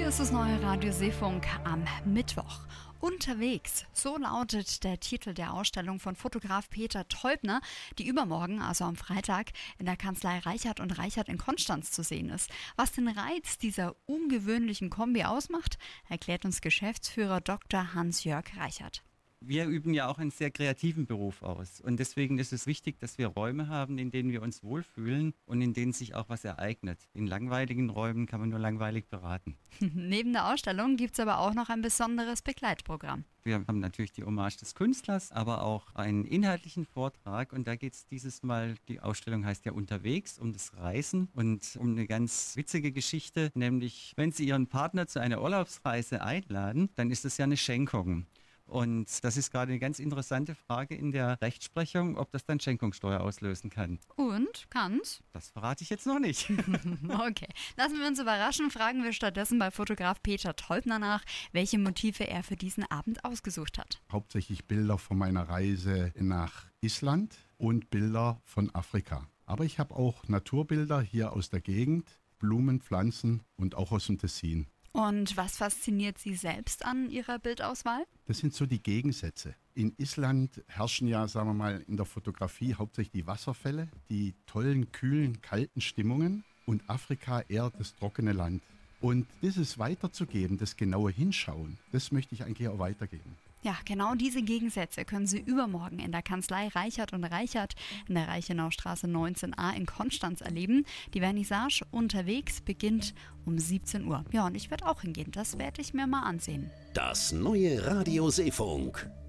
Hier ist das neue Radio Seefunk am Mittwoch. Unterwegs, so lautet der Titel der Ausstellung von Fotograf Peter Teubner, die übermorgen, also am Freitag, in der Kanzlei Reichert & Reichert in Konstanz zu sehen ist. Was den Reiz dieser ungewöhnlichen Kombi ausmacht, erklärt uns Geschäftsführer Dr. Hans-Jörg Reichert. Wir üben ja auch einen sehr kreativen Beruf aus und deswegen ist es wichtig, dass wir Räume haben, in denen wir uns wohlfühlen und in denen sich auch was ereignet. In langweiligen Räumen kann man nur langweilig beraten. Neben der Ausstellung gibt es aber auch noch ein besonderes Begleitprogramm. Wir haben natürlich die Hommage des Künstlers, aber auch einen inhaltlichen Vortrag und da geht es dieses Mal, die Ausstellung heißt ja Unterwegs, um das Reisen und um eine ganz witzige Geschichte, nämlich wenn Sie Ihren Partner zu einer Urlaubsreise einladen, dann ist das ja eine Schenkung. Und das ist gerade eine ganz interessante Frage in der Rechtsprechung, ob das dann Schenkungssteuer auslösen kann. Und? Kann's? Das verrate ich jetzt noch nicht. Okay, lassen wir uns überraschen. Fragen wir stattdessen bei Fotograf Peter Teubner nach, welche Motive er für diesen Abend ausgesucht hat. Hauptsächlich Bilder von meiner Reise nach Island und Bilder von Afrika. Aber ich habe auch Naturbilder hier aus der Gegend, Blumen, Pflanzen und auch aus dem Tessin. Und was fasziniert Sie selbst an Ihrer Bildauswahl? Das sind so die Gegensätze. In Island herrschen ja, sagen wir mal, in der Fotografie hauptsächlich die Wasserfälle, die tollen, kühlen, kalten Stimmungen und Afrika eher das trockene Land. Und dieses weiterzugeben, das genaue Hinschauen, das möchte ich eigentlich auch weitergeben. Ja, genau diese Gegensätze können Sie übermorgen in der Kanzlei Reichert & Reichert in der Reichenaustraße 19a in Konstanz erleben. Die Vernissage Unterwegs beginnt um 17 Uhr. Ja, und ich werde auch hingehen. Das werde ich mir mal ansehen. Das neue Radio Seefunk.